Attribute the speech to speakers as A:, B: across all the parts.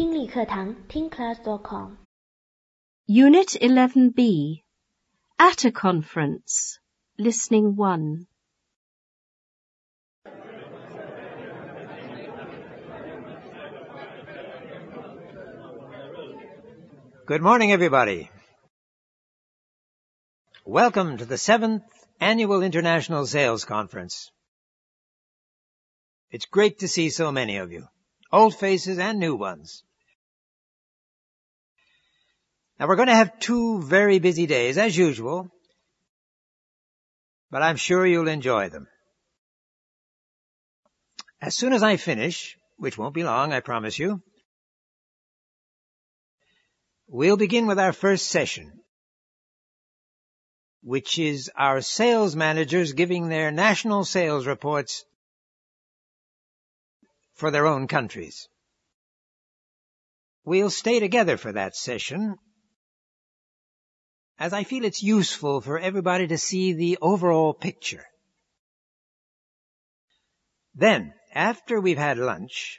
A: 听力课堂 ThinkClass.com
B: Unit 11B At a Conference Listening 1
C: Good morning, everybody. Welcome to the 7th Annual International Sales Conference. It's great to see so many of you, old faces and new ones. Now, we're going to have 2 very busy days, as usual, but I'm sure you'll enjoy them. As soon as I finish, which won't be long, I promise you, we'll begin with our first session, which is our sales managers giving their national sales reports for their own countries. We'll stay together for that session, as I feel it's useful for everybody to see the overall picture. Then, after we've had lunch,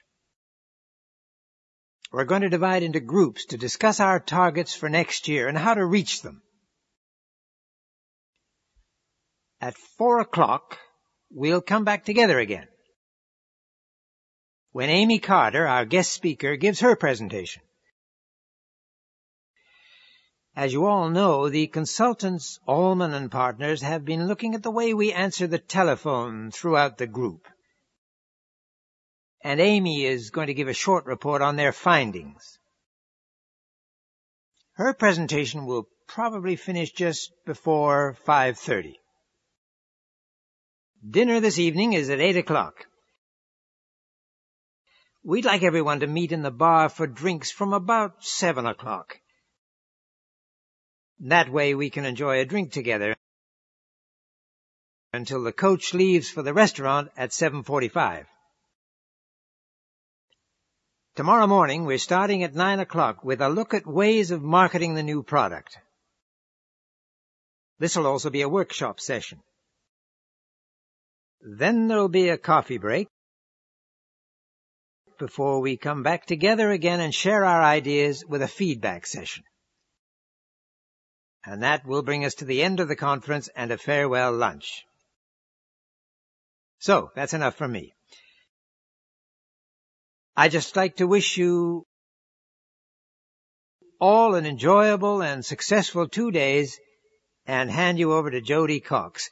C: we're going to divide into groups to discuss our targets for next year and how to reach them. At 4 o'clock, we'll come back together again, when Amy Carter, our guest speaker, gives her presentation. As you all know, the consultants, Allman and Partners, have been looking at the way we answer the telephone throughout the group. And Amy is going to give a short report on their findings. Her presentation will probably finish just before 5:30. Dinner this evening is at 8 o'clock. We'd like everyone to meet in the bar for drinks from about 7 o'clock. That way we can enjoy a drink together until the coach leaves for the restaurant at 7:45. Tomorrow morning, we're starting at 9 o'clock with a look at ways of marketing the new product. This will also be a workshop session. Then there'll be a coffee break before we come back together again and share our ideas with a feedback session. And that will bring us to the end of the conference and a farewell lunch. So, that's enough from me. I'd just like to wish you all an enjoyable and successful 2 days and hand you over to Jody Cox,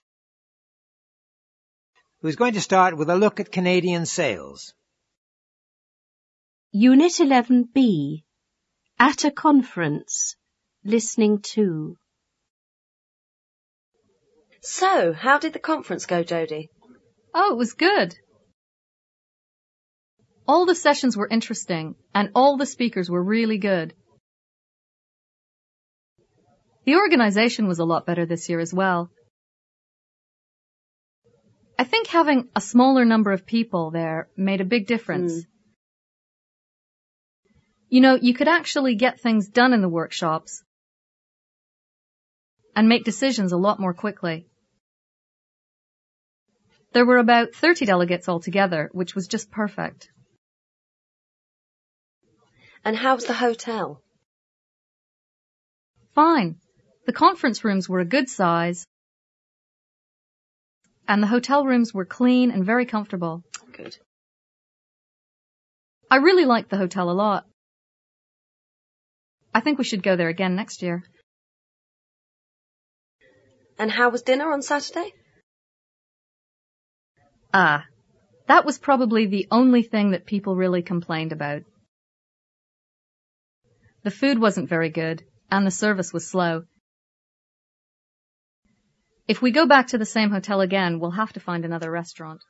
C: who's going to start with a look at Canadian sales.
B: Unit 11B At a Conference Listening 2
D: So, how did the conference go, Jody?
E: Oh, it was good. All the sessions were interesting, and all the speakers were really good. The organization was a lot better this year as well. I think having a smaller number of people there made a big difference. You know, you could actually get things done in the workshops and make decisions a lot more quickly. There were about 30 delegates altogether, which was just perfect.
D: And how was the hotel?
E: Fine. The conference rooms were a good size, and the hotel rooms were clean and very comfortable.
D: Good.
E: I really liked the hotel a lot. I think we should go there again next year.
D: And how was dinner on Saturday?
E: That was probably the only thing that people really complained about. The food wasn't very good, and the service was slow. If we go back to the same hotel again, we'll have to find another restaurant.